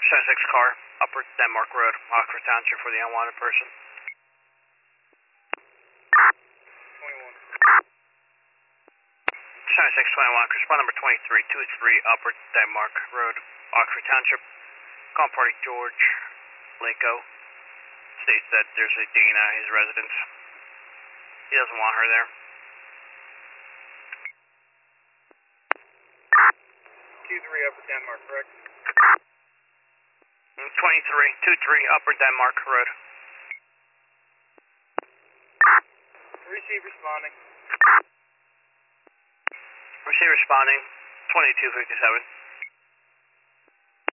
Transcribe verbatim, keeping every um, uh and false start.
seventy-six car, Upper Denmark Road, Oxford Township for the unwanted person. twenty-one. seventy-six twenty-one, respond number twenty-three twenty-three, Upper Denmark Road, Oxford Township. Call party George Lako. States that there's a Dana at his residence. He doesn't want her there. two three Upper Denmark, correct? twenty-three twenty-three, Upper Denmark Road. Receive responding. Receive responding, twenty-two fifty-seven.